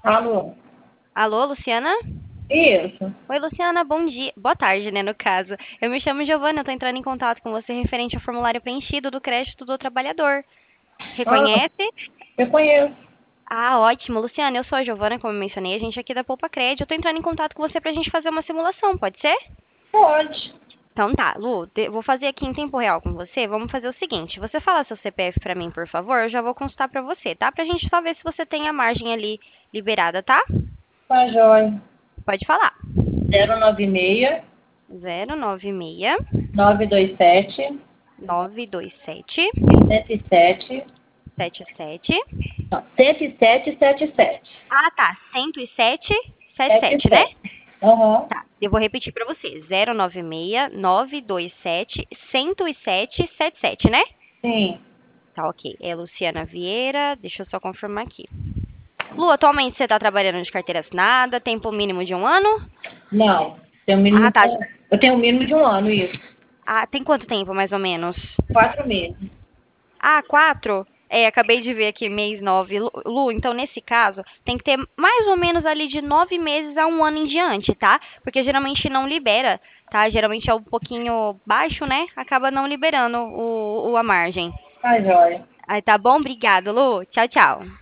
Alô? Alô, Luciana? Isso. Oi, Luciana, bom dia. Boa tarde, né, no caso. Eu me chamo Giovana, eu tô entrando em contato com você referente ao formulário preenchido do crédito do trabalhador. Ah, Reconhece? eu conheço. Ah, ótimo. Luciana, eu sou a Giovana, como eu mencionei, a gente aqui da Poupa Crédito. Eu tô entrando em contato com você pra gente fazer uma simulação, pode ser? Pode. Então tá, Lu, vou fazer aqui em tempo real com você. Vamos fazer o seguinte, você fala seu CPF pra mim, por favor? Eu já vou consultar pra você, tá? Pra gente só ver se você tem a margem ali liberada, tá? Tá jóia. Pode falar. 096 096 927 927 107. 77. Não, 10777. Ah, tá. 107 77, né? 77. Aham. Tá. Eu vou repetir pra você. 096 927 107 77, né? Sim. Tá, ok. É Luciana Vieira. Deixa eu só confirmar aqui. Lu, atualmente você tá trabalhando de carteira assinada, tempo mínimo de um ano? Não. Tem um Ah, mínimo, tá. eu tenho um mínimo de um ano, isso. Ah, tem quanto tempo, mais ou menos? 4 meses. Ah, 4? É, acabei de ver aqui, mês 9. Lu, então nesse caso, tem que ter mais ou menos ali de 9 meses a um ano em diante, tá? Porque geralmente não libera, tá? Geralmente é um pouquinho baixo, né? Acaba não liberando a margem. Tá jóia. Aí tá bom? Obrigado, Lu. Tchau, tchau.